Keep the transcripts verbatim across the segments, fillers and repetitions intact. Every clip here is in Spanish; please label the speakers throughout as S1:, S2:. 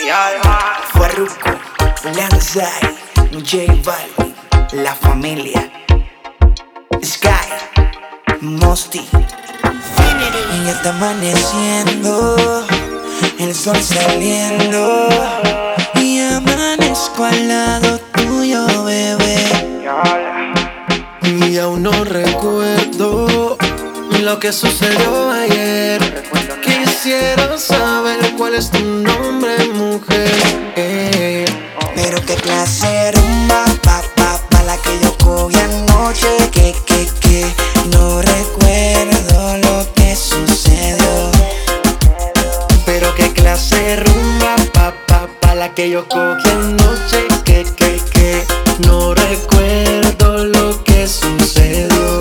S1: Farruko, Lanzai, J Balvin, La Familia, Sky, Mosty. Y ya está amaneciendo, el sol saliendo, y amanezco al lado tuyo, bebé.
S2: Y aún no recuerdo lo que sucedió ayer. Quisiera saber cuál es tu nombre, mujer. eh.
S1: Pero qué clase de rumba, pa, pa, pa, la que yo cogí anoche. Que, que, que, no recuerdo lo que sucedió.
S2: Pero qué clase de rumba, pa, pa, pa, la que yo cogí anoche. Que, que, que, no recuerdo lo que sucedió.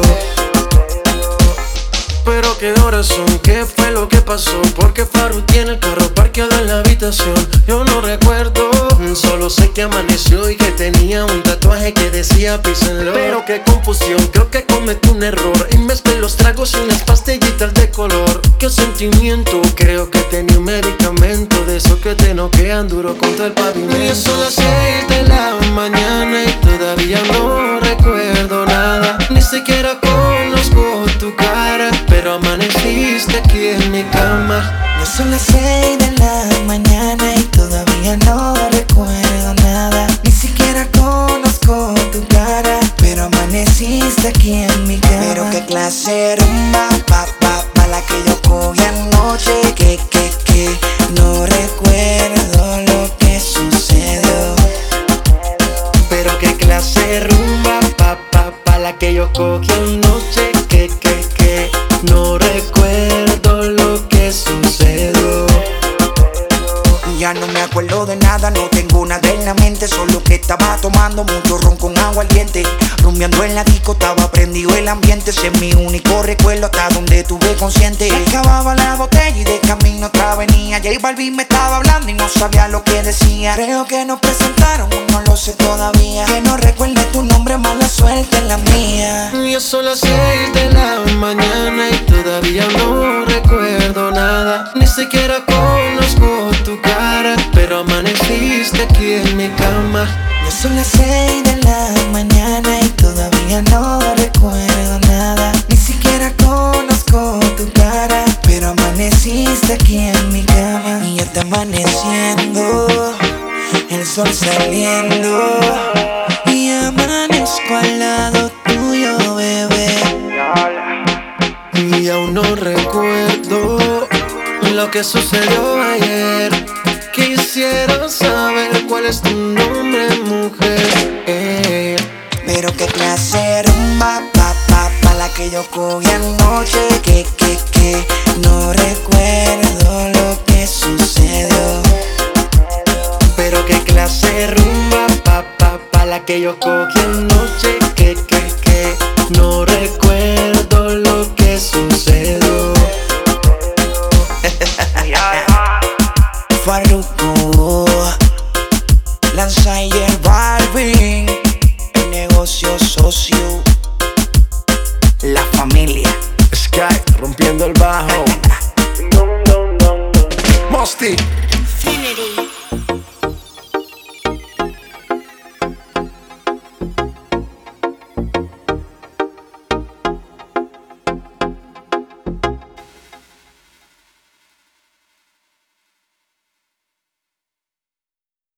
S2: Pero qué horas son, qué fue lo que pasó. Porque Faru tiene el carro parqueado en la habitación. Yo no recuerdo, solo sé que amaneció y que tenía un tatuaje que decía Peace and Love. Pero qué confusión, creo que cometí un error y mezclé los tragos y unas pastillitas de color. Qué sentimiento, creo que tenía un medicamento de esos que te noquean duro contra el pavimento. Y son las seis de la mañana y todavía no recuerdo nada. Ni siquiera conozco tu cara, pero amaneciste aquí en mi cama.
S1: Ya son las seis de la mañana y todavía no recuerdo nada. Ni siquiera conozco tu cara, pero amaneciste aquí en mi cama. Pero qué clase de rumba, pa, pa, pa, la que yo cogí anoche. Que, que, que, no recuerdo lo que sucedió.
S2: Pero qué clase de rumba, pa, pa, pa, la que yo cogí anoche. Que, que, que, no recuerdo lo que sucedió.
S1: Ya no me acuerdo de nada, no tengo nada en la mente. Solo que estaba tomando mucho ron con agua al diente. Rumbeando en la disco, estaba prendido el ambiente. Ese es mi único recuerdo hasta donde tuve consciente. Acababa la botella y de camino otra venía. J Balvin me estaba hablando y no sabía lo que decía. Creo que nos presentaron, no lo sé todavía. Que no recuerde tu nombre, mala suerte en la mía.
S2: Ya son las seis de la mañana y todavía no recuerdo nada. Ni siquiera conozco tu cara, pero amaneciste aquí en mi cama.
S1: Ya son las seis de la mañana y todavía no recuerdo nada. Ni siquiera conozco tu cara, pero amaneciste aquí en mi cama. Y ya está amaneciendo, el sol saliendo, y amanezco al lado tuyo, bebé.
S2: Y aún no recuerdo lo que sucedió ayer. Quisiera saber cuál es tu nombre, mujer. eh.
S1: Pero qué clase de rumba, pa, pa, pa, la que yo cogí anoche. Que, que, que, no recuerdo lo que sucedió.
S2: Pero qué clase de rumba, pa, pa, pa, la que yo cogí anoche. Que, que, que, no recuerdo lo que sucedió.
S1: Farruko, Lanzai, J Balvin, el negocio socio, La Familia,
S2: Sky rompiendo el bajo. Mosty.